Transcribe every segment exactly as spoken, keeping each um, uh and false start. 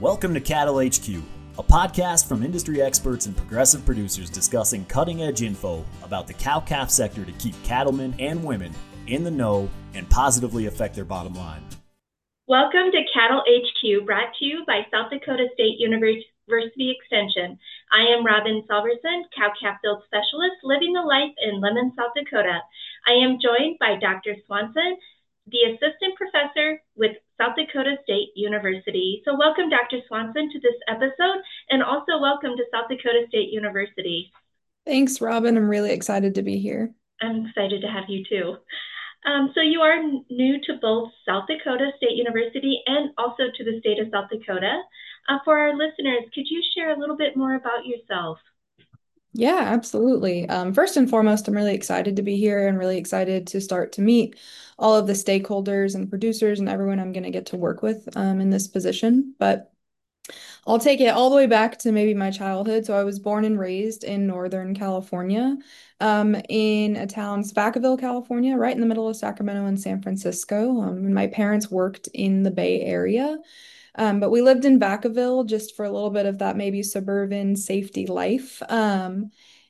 Welcome to Cattle H Q, a podcast from industry experts and progressive producers discussing cutting-edge info about the cow-calf sector to keep cattlemen and women in the know and positively affect their bottom line. Welcome to Cattle H Q, brought to you by South Dakota State University Extension. I am Robin Salverson, cow-calf field specialist, living the life in Lemon, South Dakota. I am joined by Doctor Swanson, the assistant professor with South Dakota State University. So welcome, Doctor Swanson, to this episode, and also welcome to South Dakota State University. Thanks, Robin. I'm really excited to be here. I'm excited to have you too. Um, so you are new to both South Dakota State University and also to the state of South Dakota. Uh, for our listeners, could you share a little bit more about yourself? Yeah, absolutely. Um, first and foremost, I'm really excited to be here and really excited to start to meet all of the stakeholders and producers and everyone I'm going to get to work with um, in this position. But I'll take it all the way back to maybe my childhood. So I was born and raised in Northern California, um, in a town, Vacaville, California, right in the middle of Sacramento and San Francisco. Um, and my parents worked in the Bay Area. Um, but we lived in Vacaville just for a little bit of that maybe suburban safety life. Um,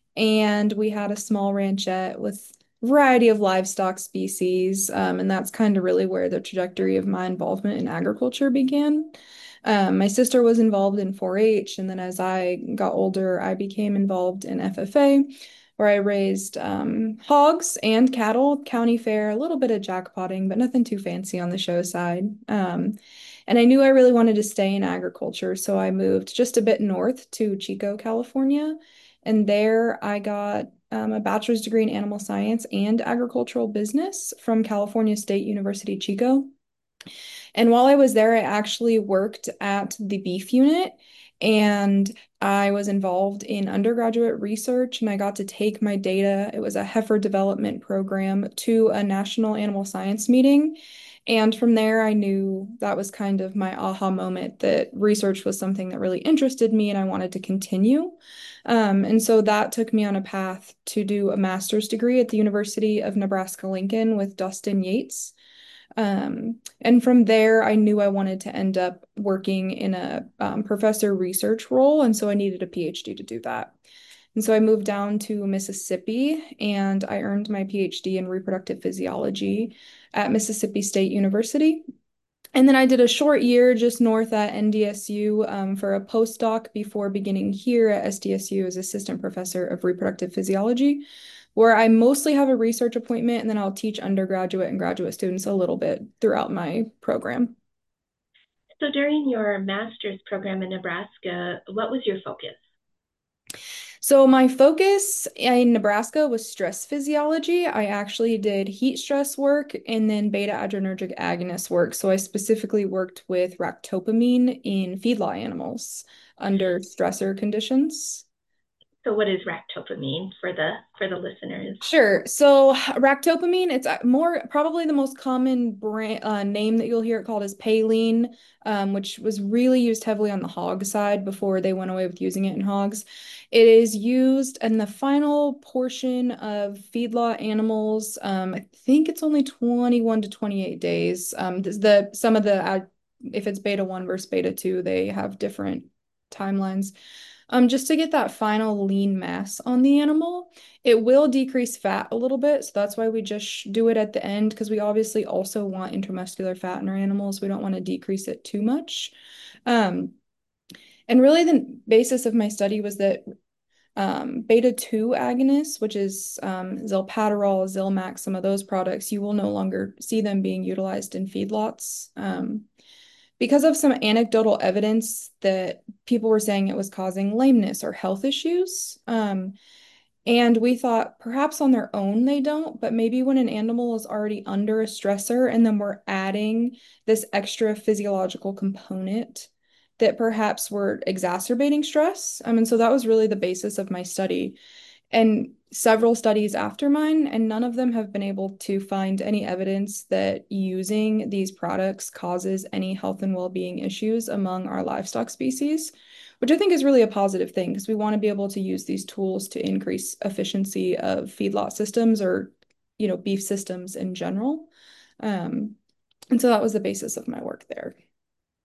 and we had a small ranchette with a variety of livestock species. Um, and that's kind of really where the trajectory of my involvement in agriculture began. Um, my sister was involved in four H, and then as I got older, I became involved in F F A, where I raised um, hogs and cattle, county fair, a little bit of jackpotting, but nothing too fancy on the show side. Um, and I knew I really wanted to stay in agriculture, so I moved just a bit north to Chico, California. And there I got um, a bachelor's degree in animal science and agricultural business from California State University, Chico. And while I was there, I actually worked at the beef unit and I was involved in undergraduate research and I got to take my data. It was a heifer development program to a national animal science meeting. And from there, I knew that was kind of my aha moment that research was something that really interested me and I wanted to continue. Um, and so that took me on a path to do a master's degree at the University of Nebraska-Lincoln with Dustin Yates. Um, and from there, I knew I wanted to end up working in a um, professor research role. And so I needed a PhD to do that. And so I moved down to Mississippi and I earned my PhD in reproductive physiology at Mississippi State University. And then I did a short year just north at N D S U um, for a postdoc before beginning here at S D S U as assistant professor of reproductive physiology, where I mostly have a research appointment and then I'll teach undergraduate and graduate students a little bit throughout my program. So during your master's program in Nebraska, what was your focus? So my focus in Nebraska was stress physiology. I actually did heat stress work and then beta adrenergic agonist work. So I specifically worked with ractopamine in feedlot animals under stressor conditions. So what is ractopamine for the for the listeners? Sure. So ractopamine, it's more probably the most common brand, uh, name that you'll hear it called is Payline, um, which was really used heavily on the hog side before they went away with using it in hogs. It is used in the final portion of feedlot animals. Um, I think it's only twenty-one to twenty-eight days. Um, the some of the uh, if it's beta one versus beta two, they have different timelines. Um, just to get that final lean mass on the animal. It will decrease fat a little bit, so that's why we just do it at the end because we obviously also want intramuscular fat in our animals. We don't want to decrease it too much. Um, and really the basis of my study was that um, beta two agonists, which is um, Zilpaterol, Zilmax, some of those products, you will no longer see them being utilized in feedlots. Um, because of some anecdotal evidence that people were saying it was causing lameness or health issues. Um, and we thought perhaps on their own they don't, but maybe when an animal is already under a stressor and then we're adding this extra physiological component that perhaps we're exacerbating stress. I mean, so that was really the basis of my study and several studies after mine, and none of them have been able to find any evidence that using these products causes any health and well-being issues among our livestock species, which I think is really a positive thing because we want to be able to use these tools to increase efficiency of feedlot systems or, you know, beef systems in general. Um, and so that was the basis of my work there.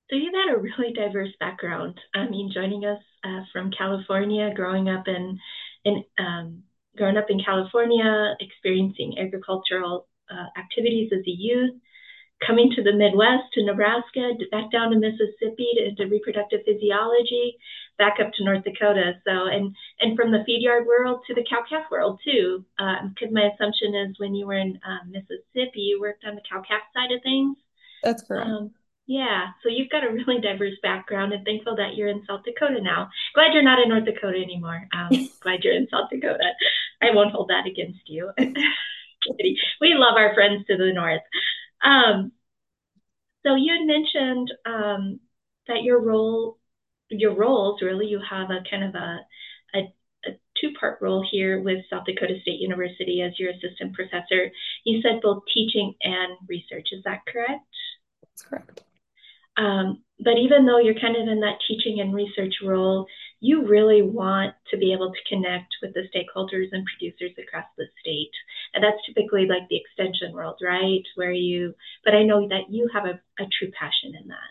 So you've had a really diverse background. I mean, joining us uh, from California, growing up in, in um, growing up in California, experiencing agricultural uh, activities as a youth, coming to the Midwest, to Nebraska, back down to Mississippi to, to reproductive physiology, back up to North Dakota. So, and and from the feed yard world to the cow calf world too, because um, my assumption is when you were in um, Mississippi, you worked on the cow calf side of things. That's correct. Um, yeah, so you've got a really diverse background, and thankful that you're in South Dakota now. Glad you're not in North Dakota anymore. Um, glad you're in South Dakota. I won't hold that against you. We love our friends to the north. Um, so you had mentioned um, that your role, your roles really, you have a kind of a, a, a two-part role here with South Dakota State University as your assistant professor. You said both teaching and research. Is that correct? That's correct. Um, but even though you're kind of in that teaching and research role, you really want to be able to connect with the stakeholders and producers across the state. And that's typically like the extension world, right? Where you, but I know that you have a, a true passion in that.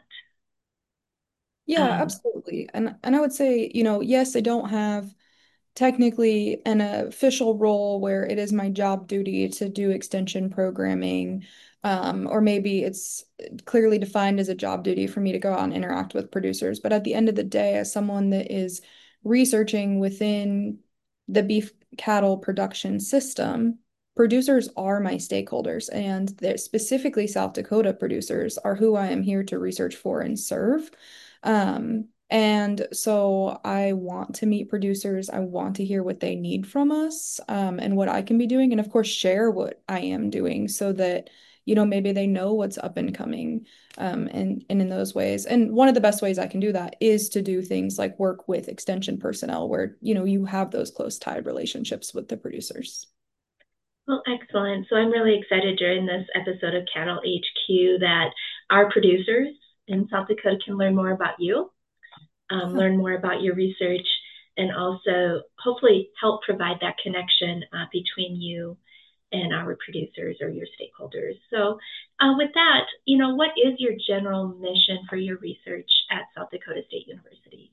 Yeah, Um, absolutely. And and I would say, you know, yes, I don't have technically an official role where it is my job duty to do extension programming, um, or maybe it's clearly defined as a job duty for me to go out and interact with producers. But at the end of the day, as someone that is researching within the beef cattle production system, producers are my stakeholders, and they're specifically South Dakota producers are who I am here to research for and serve. Um, and so I want to meet producers. I want to hear what they need from us, um, and what I can be doing. And of course, share what I am doing so that, you know, maybe they know what's up and coming, um, and, and in those ways. And one of the best ways I can do that is to do things like work with extension personnel where, you know, you have those close tied relationships with the producers. well, excellent. So I'm really excited during this episode of Cattle H Q that our producers in South Dakota can learn more about you, um, Yeah. learn more about your research, and also hopefully help provide that connection uh, between you and our producers or your stakeholders. So, uh, with that, you know, what is your general mission for your research at South Dakota State University?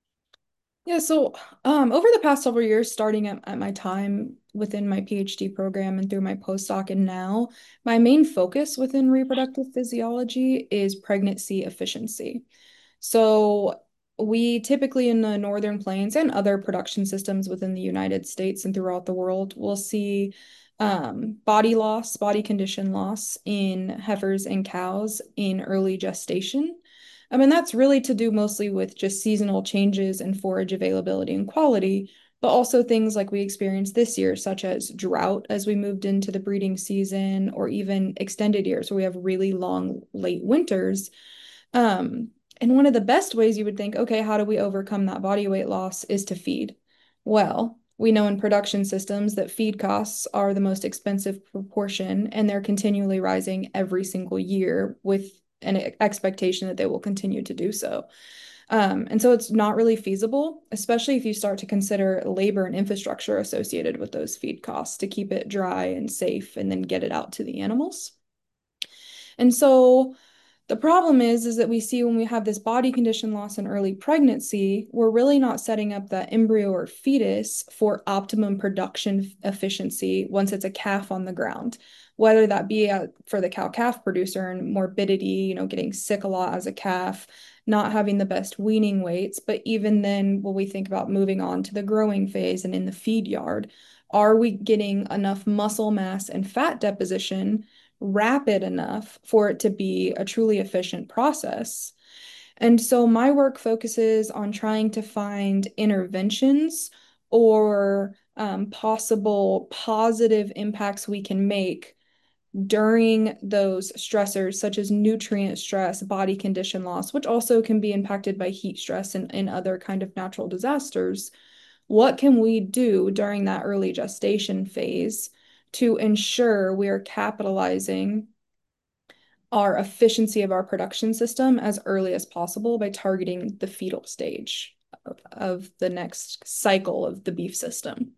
Yeah, so um, over the past several years, starting at, at my time within my PhD program and through my postdoc, and now my main focus within reproductive physiology is pregnancy efficiency. So we typically in the Northern Plains and other production systems within the United States and throughout the world will see um, body loss, body condition loss in heifers and cows in early gestation. I mean, that's really to do mostly with just seasonal changes in forage availability and quality, but also things like we experienced this year, such as drought as we moved into the breeding season, or even extended years where we have really long, late winters. Um, and one of the best ways you would think, okay, how do we overcome that body weight loss is to feed. Well, we know in production systems that feed costs are the most expensive proportion, and they're continually rising every single year with an expectation that they will continue to do so. Um, and so it's not really feasible, especially if you start to consider labor and infrastructure associated with those feed costs to keep it dry and safe and then get it out to the animals. And so the problem is, is that we see when we have this body condition loss in early pregnancy, we're really not setting up that embryo or fetus for optimum production efficiency once it's a calf on the ground, whether that be a, for the cow-calf producer and morbidity, you know, getting sick a lot as a calf, not having the best weaning weights. But even then, when we think about moving on to the growing phase and in the feed yard, are we getting enough muscle mass and fat deposition rapid enough for it to be a truly efficient process? And so my work focuses on trying to find interventions or um, possible positive impacts we can make during those stressors, such as nutrient stress, body condition loss, which also can be impacted by heat stress and, and other kind of natural disasters. What can we do during that early gestation phase to ensure we are capitalizing our efficiency of our production system as early as possible by targeting the fetal stage of, of the next cycle of the beef system?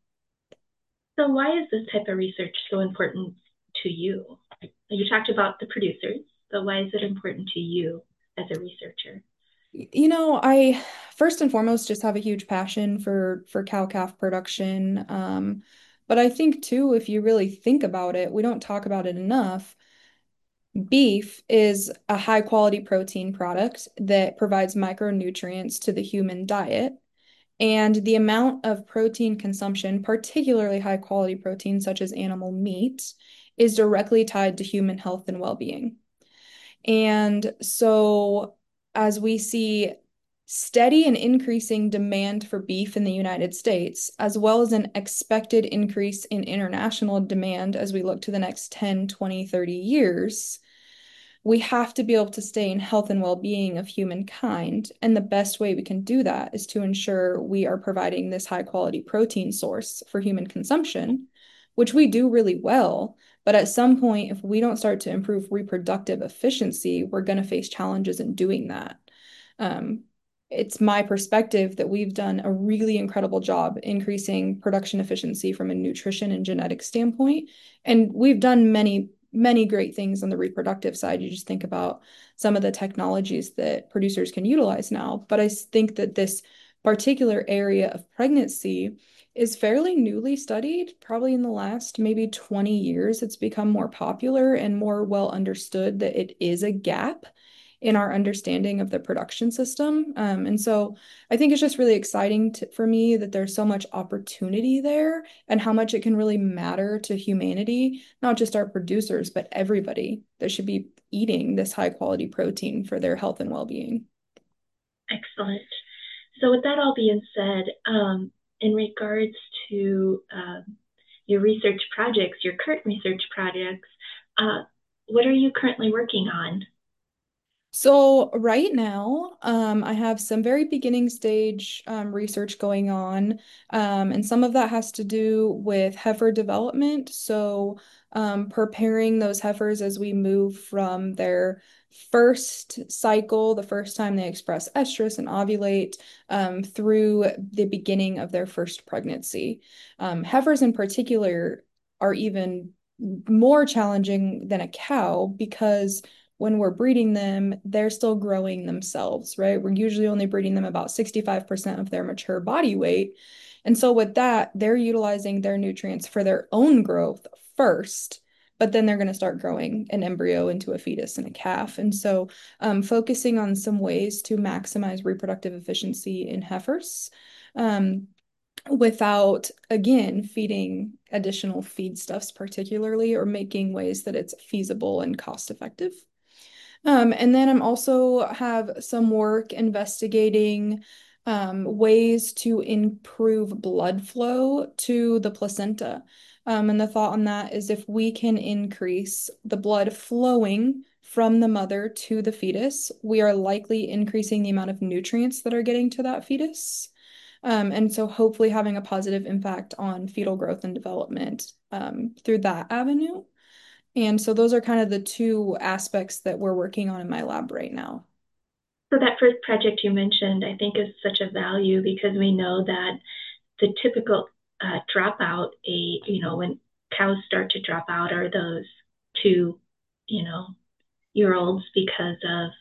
So, why is this type of research so important to you? You talked about the producers, but why is it important to you as a researcher? You know, I first and foremost just have a huge passion for for cow-calf production. Um, but I think too, if you really think about it, we don't talk about it enough. Beef is a high quality protein product that provides micronutrients to the human diet. And the amount of protein consumption, particularly high quality protein such as animal meat, is directly tied to human health and well-being. And so, as we see steady and increasing demand for beef in the United States, as well as an expected increase in international demand as we look to the next ten, twenty, thirty years, we have to be able to stay in health and well-being of humankind. And the best way we can do that is to ensure we are providing this high quality protein source for human consumption, which we do really well. But at some point, if we don't start to improve reproductive efficiency, we're going to face challenges in doing that. Um, it's my perspective that we've done a really incredible job increasing production efficiency from a nutrition and genetic standpoint. And we've done many, many great things on the reproductive side. You just think about some of the technologies that producers can utilize now. But I think that this particular area of pregnancy is fairly newly studied, probably in the last maybe twenty years. It's become more popular and more well understood that it is a gap in our understanding of the production system. Um, and so I think it's just really exciting to, for me that there's so much opportunity there and how much it can really matter to humanity, not just our producers, but everybody that should be eating this high quality protein for their health and well-being. Excellent. So, with that all being said, um, in regards to um, your research projects, your current research projects, uh, what are you currently working on? So right now, um, I have some very beginning stage um, research going on, um, and some of that has to do with heifer development. So um, preparing those heifers as we move from their first cycle, the first time they express estrus and ovulate, um, through the beginning of their first pregnancy. Um, heifers in particular are even more challenging than a cow because when we're breeding them, they're still growing themselves, right? We're usually only breeding them about sixty-five percent of their mature body weight. And so with that, they're utilizing their nutrients for their own growth first, but then they're going to start growing an embryo into a fetus and a calf. And so um, focusing on some ways to maximize reproductive efficiency in heifers. Um, without, again, feeding additional feedstuffs particularly, or making ways that it's feasible and cost effective. Um, and then I'm also have some work investigating um, ways to improve blood flow to the placenta. Um, and the thought on that is if we can increase the blood flowing from the mother to the fetus, we are likely increasing the amount of nutrients that are getting to that fetus. Um, and so hopefully having a positive impact on fetal growth and development um, through that avenue. And so those are kind of the two aspects that we're working on in my lab right now. So, that first project you mentioned, I think, is such a value because we know that the typical uh, dropout, a you know, when cows start to drop out, are those two, you know, year olds because of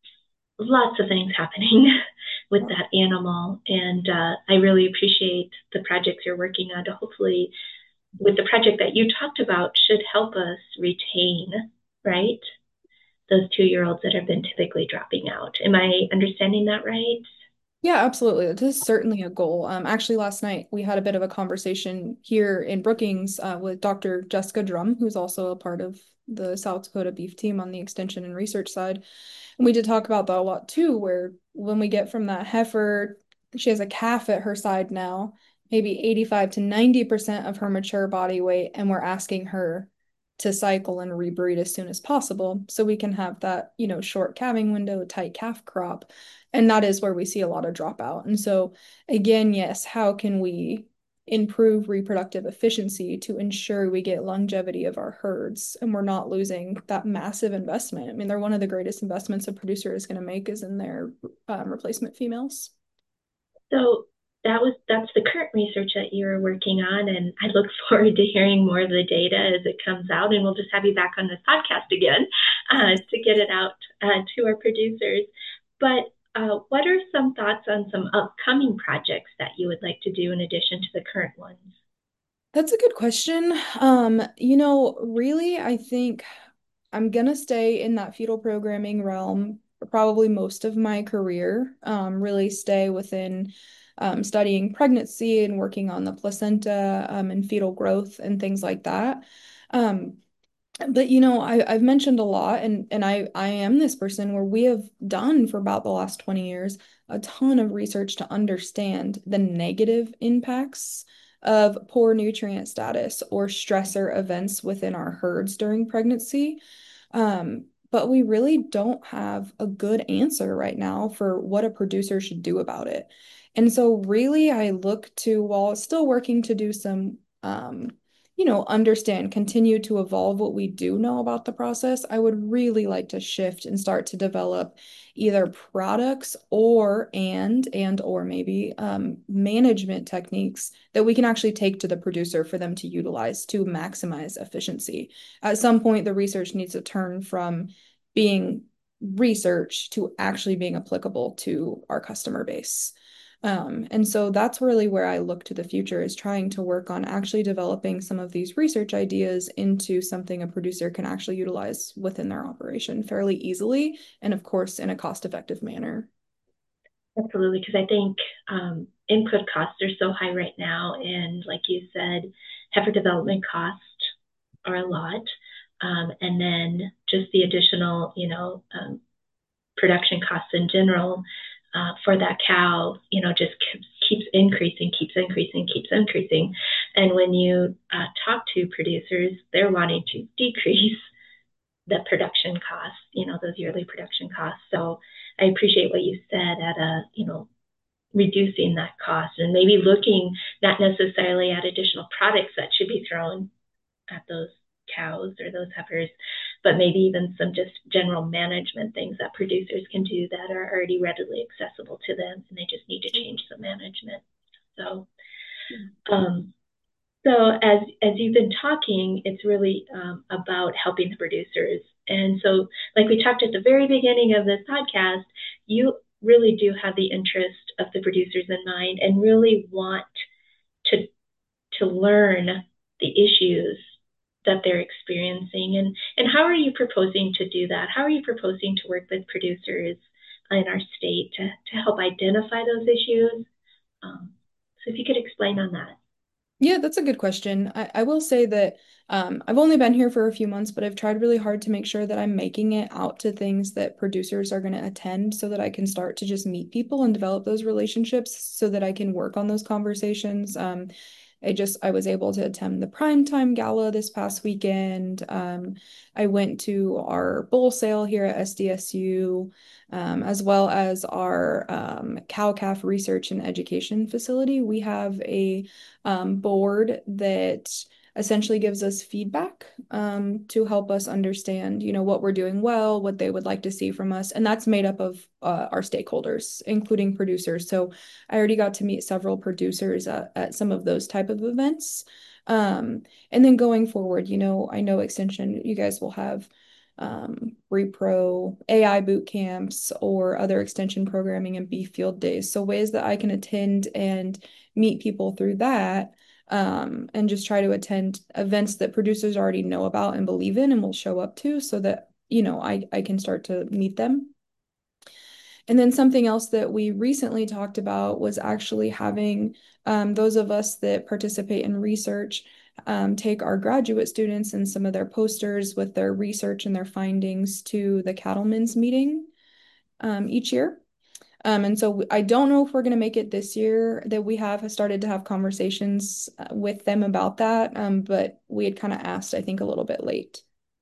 lots of things happening with that animal. And uh, I really appreciate the projects you're working on to hopefully, with the project that you talked about, should help us retain, right, those two-year-olds that have been typically dropping out. Am I understanding that right? Yeah, absolutely. This is certainly a goal. Um, actually, last night we had a bit of a conversation here in Brookings uh, with Doctor Jessica Drum, who's also a part of the South Dakota beef team on the extension and research side. And we did talk about that a lot too, where when we get from that heifer, she has a calf at her side now, maybe eighty-five to ninety percent of her mature body weight, and we're asking her to cycle and rebreed as soon as possible so we can have that, you know, short calving window, tight calf crop. And that is where we see a lot of dropout. And so, again, yes, how can we improve reproductive efficiency to ensure we get longevity of our herds and we're not losing that massive investment? I mean, they're one of the greatest investments a producer is going to make is in their um, replacement females. So that was that's the current research that you're working on, and I look forward to hearing more of the data as it comes out, and we'll just have you back on this podcast again uh, to get it out uh, to our producers. But uh, what are some thoughts on some upcoming projects that you would like to do in addition to the current ones? That's a good question. Um, you know, really, I think I'm gonna stay in that fetal programming realm for probably most of my career. Um, really stay within um, studying pregnancy and working on the placenta um, and fetal growth and things like that. Um, but you know, I, I've mentioned a lot, and and I I am this person where we have done for about the last twenty years a ton of research to understand the negative impacts of poor nutrient status or stressor events within our herds during pregnancy. Um, but we really don't have a good answer right now for what a producer should do about it. And so really I look to, while still working to do some um, you know, understand, continue to evolve what we do know about the process, I would really like to shift and start to develop either products or and and or maybe um, management techniques that we can actually take to the producer for them to utilize to maximize efficiency. At some point, the research needs to turn from being research to actually being applicable to our customer base. Um, and so that's really where I look to the future is trying to work on actually developing some of these research ideas into something a producer can actually utilize within their operation fairly easily, and of course, in a cost-effective manner. Absolutely, because I think um, input costs are so high right now, and like you said, heifer development costs are a lot, um, and then just the additional, you know, um, production costs in general uh, for that cow, you know, just keeps, keeps increasing, keeps increasing, keeps increasing. And when you uh, talk to producers, they're wanting to decrease the production costs, you know, those yearly production costs. So I appreciate what you said at a, you know, reducing that cost and maybe looking not necessarily at additional products that should be thrown at those cows or those heifers, but maybe even some just general management things that producers can do that are already readily accessible to them, and they just need to change the management. So, um, so as as you've been talking, it's really um, about helping the producers. And so, like we talked at the very beginning of this podcast, you really do have the interest of the producers in mind and really want to to learn the issues that they're experiencing. And, and how are you proposing to do that? How are you proposing to work with producers in our state to, to help identify those issues? Um, so if you could explain on that. Yeah, that's a good question. I, I will say that um, I've only been here for a few months, but I've tried really hard to make sure that I'm making it out to things that producers are going to attend so that I can start to just meet people and develop those relationships so that I can work on those conversations. Um, I just I was able to attend the primetime gala this past weekend. Um, I went to our bull sale here at S D S U, um, as well as our um, cow-calf research and education facility. We have a um, board that essentially gives us feedback um, to help us understand, you know, what we're doing well, what they would like to see from us, and that's made up of uh, our stakeholders, including producers. So I already got to meet several producers at, at some of those type of events. Um, and then going forward, you know, I know Extension, you guys will have um, repro A I boot camps or other extension programming and beef field days. So ways that I can attend and meet people through that um, and just try to attend events that producers already know about and believe in and will show up to so that, you know, I, I can start to meet them. And then something else that we recently talked about was actually having um, those of us that participate in research um, take our graduate students and some of their posters with their research and their findings to the cattlemen's meeting um, each year. Um, and so I don't know if we're going to make it this year that we have started to have conversations uh, with them about that. Um, but we had kind of asked, I think, a little bit late.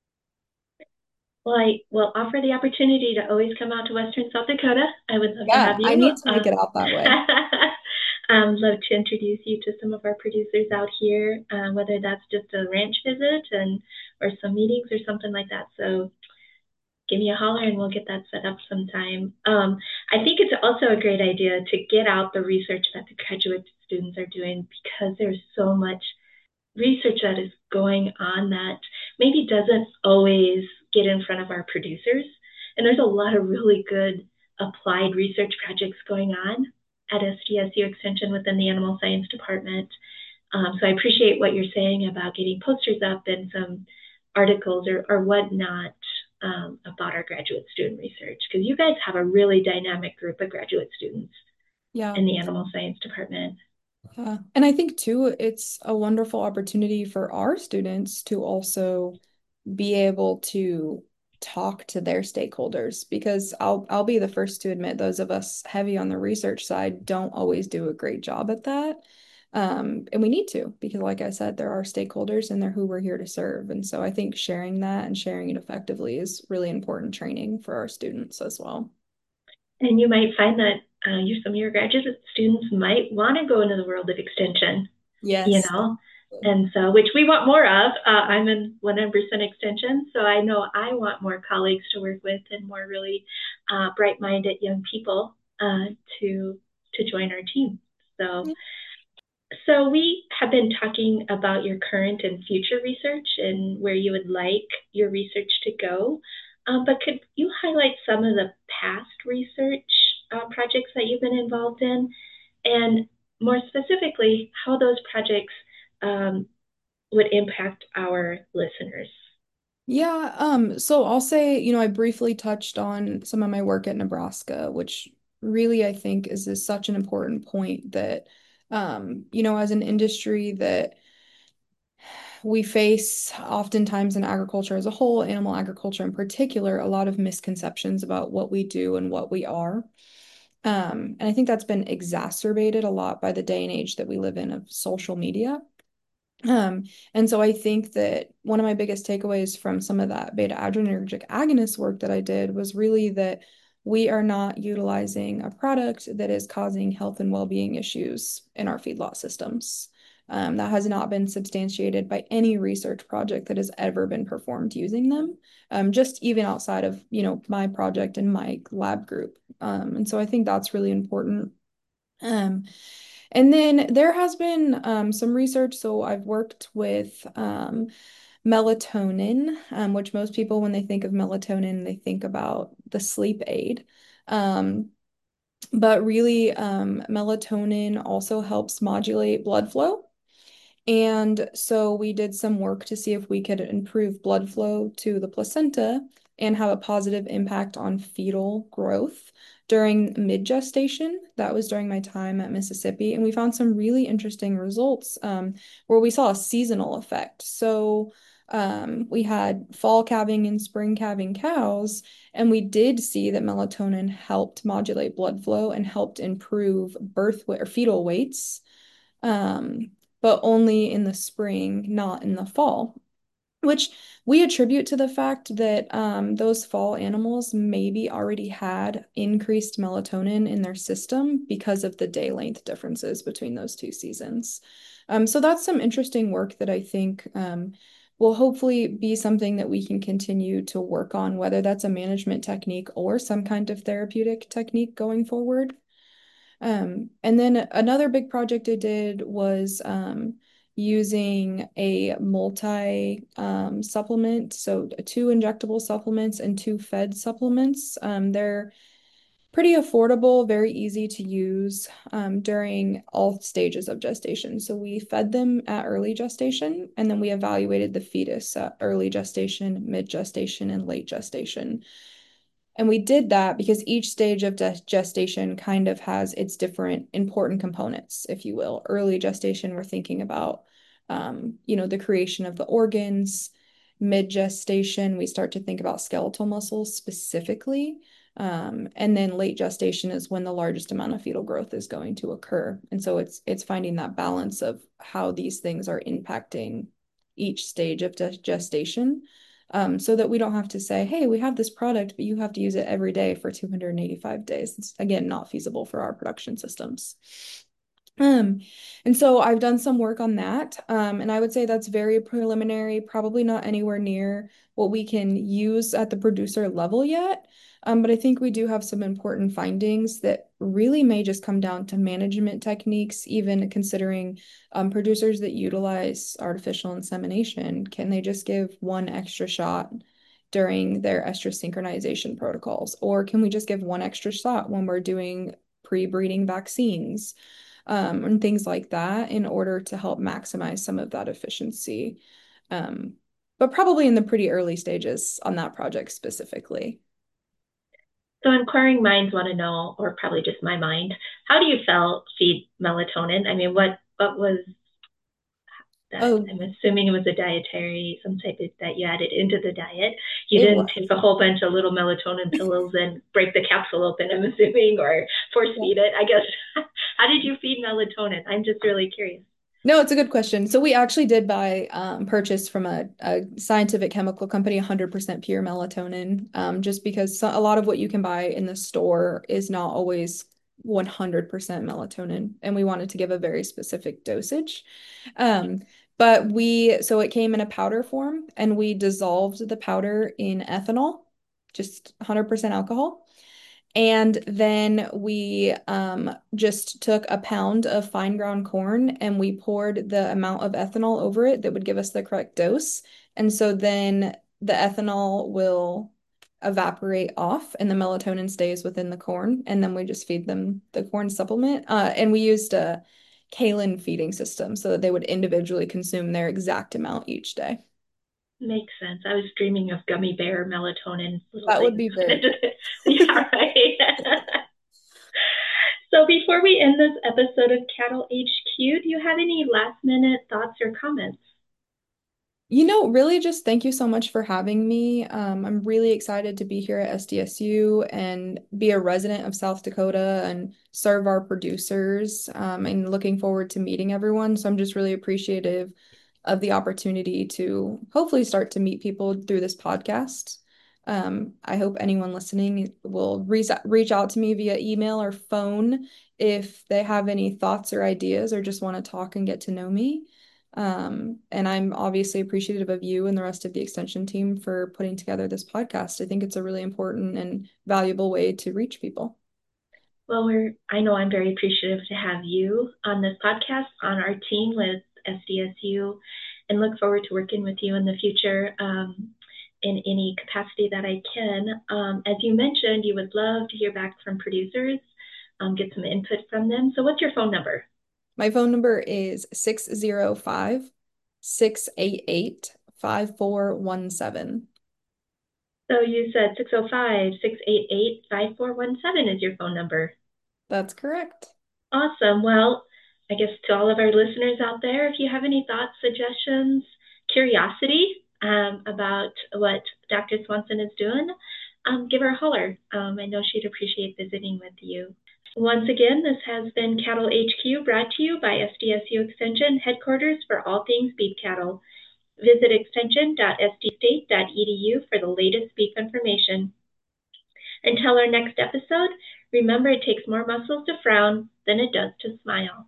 Well, I will offer the opportunity to always come out to Western South Dakota. I would love to Yeah, have I you. need to make Um, it out that way. um, love to introduce you to some of our producers out here, uh, whether that's just a ranch visit and or some meetings or something like that. So give me a holler and we'll get that set up sometime. Um, I think it's also a great idea to get out the research that the graduate students are doing because there's so much research that is going on that maybe doesn't always get in front of our producers. And there's a lot of really good applied research projects going on at S D S U Extension within the Animal Science Department. Um, so I appreciate what you're saying about getting posters up and some articles or, or whatnot um, about our graduate student research, because you guys have a really dynamic group of graduate students Yeah. in the Animal Science Department. Yeah. And I think too, it's a wonderful opportunity for our students to also be able to talk to their stakeholders because I'll I'll be the first to admit those of us heavy on the research side don't always do a great job at that. Um, and we need to because like I said, there are stakeholders and they're who we're here to serve. And so I think sharing that and sharing it effectively is really important training for our students as well. And you might find that uh, you, some of your graduate students might want to go into the world of extension, you Yes. know, and so, which we want more of. Uh, I'm in one hundred percent extension, so I know I want more colleagues to work with and more really uh, bright-minded young people uh, to to join our team. So, so we have been talking about your current and future research and where you would like your research to go. Um, but could you highlight some of the past research uh, projects that you've been involved in, and more specifically, how those projects um, would impact our listeners? Yeah, um, so I'll say, you know, I briefly touched on some of my work at Nebraska, which really I think is, is such an important point that, um, you know, as an industry that we face oftentimes in agriculture as a whole, animal agriculture in particular, a lot of misconceptions about what we do and what we are. Um, and I think that's been exacerbated a lot by the day and age that we live in of social media. Um, and so I think that one of my biggest takeaways from some of that beta adrenergic agonist work that I did was really that we are not utilizing a product that is causing health and well-being issues in our feedlot systems. Um, that has not been substantiated by any research project that has ever been performed using them, um, just even outside of, you know, my project and my lab group. Um, and so I think that's really important. Um, and then there has been um, some research. So I've worked with um, melatonin, um, which most people, when they think of melatonin, they think about the sleep aid. Um, but really, um, melatonin also helps modulate blood flow. And so we did some work to see if we could improve blood flow to the placenta and have a positive impact on fetal growth during mid-gestation. That was during my time at Mississippi. And we found some really interesting results um, where we saw a seasonal effect. So um, we had fall calving and spring calving cows, and we did see that melatonin helped modulate blood flow and helped improve birth weight or fetal weights. Um, but only in the spring, not in the fall, which we attribute to the fact that um, those fall animals maybe already had increased melatonin in their system because of the day length differences between those two seasons. Um, so that's some interesting work that I think um, will hopefully be something that we can continue to work on, whether that's a management technique or some kind of therapeutic technique going forward. Um, and then another big project I did was um, using a multi um, supplement, so two injectable supplements and two fed supplements. Um, they're pretty affordable, very easy to use um, during all stages of gestation. So we fed them at early gestation, and then we evaluated the fetus at early gestation, mid gestation, and late gestation. And we did that because each stage of gestation kind of has its different important components, if you will. Early gestation, we're thinking about, um, you know, the creation of the organs. Mid gestation, we start to think about skeletal muscles specifically. Um, and then late gestation is when the largest amount of fetal growth is going to occur. And so it's it's finding that balance of how these things are impacting each stage of gestation um, so that we don't have to say, hey, we have this product, but you have to use it every day for two hundred eighty-five days. It's, again, not feasible for our production systems. Um, and so I've done some work on that. Um, and I would say that's very preliminary, probably not anywhere near what we can use at the producer level yet. Um, but I think we do have some important findings that really may just come down to management techniques, even considering um, producers that utilize artificial insemination. Can they just give one extra shot during their estrus synchronization protocols? Or can we just give one extra shot when we're doing pre-breeding vaccines? Um, and things like that in order to help maximize some of that efficiency. Um, but probably in the pretty early stages on that project specifically. So inquiring minds want to know, or probably just my mind, how do you feel feed melatonin? I mean, what what was that? Oh, I'm assuming it was a dietary, some type of that you added into the diet. You it didn't was. take a whole bunch of little melatonin pills and break the capsule open, I'm assuming, or force feed it. I guess. How did you feed melatonin? I'm just really curious. No, it's a good question. So we actually did buy um, purchase from a, a scientific chemical company, one hundred percent pure melatonin, um, just because so, a lot of what you can buy in the store is not always one hundred percent melatonin, and we wanted to give a very specific dosage. Um, but we, so it came in a powder form, and we dissolved the powder in ethanol, just one hundred percent alcohol. And then we um, just took a pound of fine ground corn and we poured the amount of ethanol over it that would give us the correct dose. And so then the ethanol will evaporate off and the melatonin stays within the corn. And then we just feed them the corn supplement. Uh, and we used a Kalen feeding system so that they would individually consume their exact amount each day. Makes sense. I was dreaming of gummy bear melatonin little That would things. be very cool. Yeah, right. So before we end this episode of Cattle H Q, do you have any last minute thoughts or comments? You know, really just thank you so much for having me. Um, I'm really excited to be here at S D S U and be a resident of South Dakota and serve our producers, um, and looking forward to meeting everyone. So I'm just really appreciative of the opportunity to hopefully start to meet people through this podcast. Um, I hope anyone listening will reach reach out to me via email or phone if they have any thoughts or ideas or just want to talk and get to know me. Um, and I'm obviously appreciative of you and the rest of the extension team for putting together this podcast. I think it's a really important and valuable way to reach people. Well, we're, I know I'm very appreciative to have you on this podcast, on our team with S D S U, and look forward to working with you in the future um, in any capacity that I can. Um, as you mentioned, you would love to hear back from producers, um, get some input from them. So what's your phone number? My phone number is six zero five, six eight eight, five four one seven. So you said six oh five, six eight eight, five four one seven is your phone number. That's correct. Awesome. Well, I guess to all of our listeners out there, if you have any thoughts, suggestions, curiosity um, about what Doctor Swanson is doing, um, give her a holler. Um, I know she'd appreciate visiting with you. Once again, this has been Cattle H Q, brought to you by S D S U Extension, headquarters for all things beef cattle. Visit extension dot s d state dot e d u for the latest beef information. Until our next episode, remember it takes more muscles to frown than it does to smile.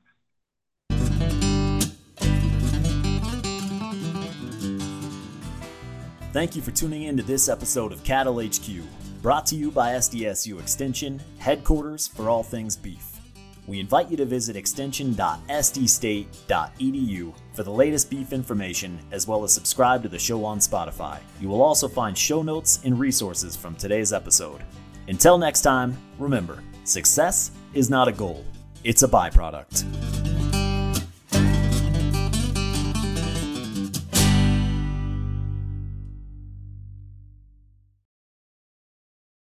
Thank you for tuning in to this episode of Cattle H Q, brought to you by S D S U Extension, headquarters for all things beef. We invite you to visit extension dot s d state dot e d u for the latest beef information, as well as subscribe to the show on Spotify. You will also find show notes and resources from today's episode. Until next time, remember, success is not a goal, it's a byproduct.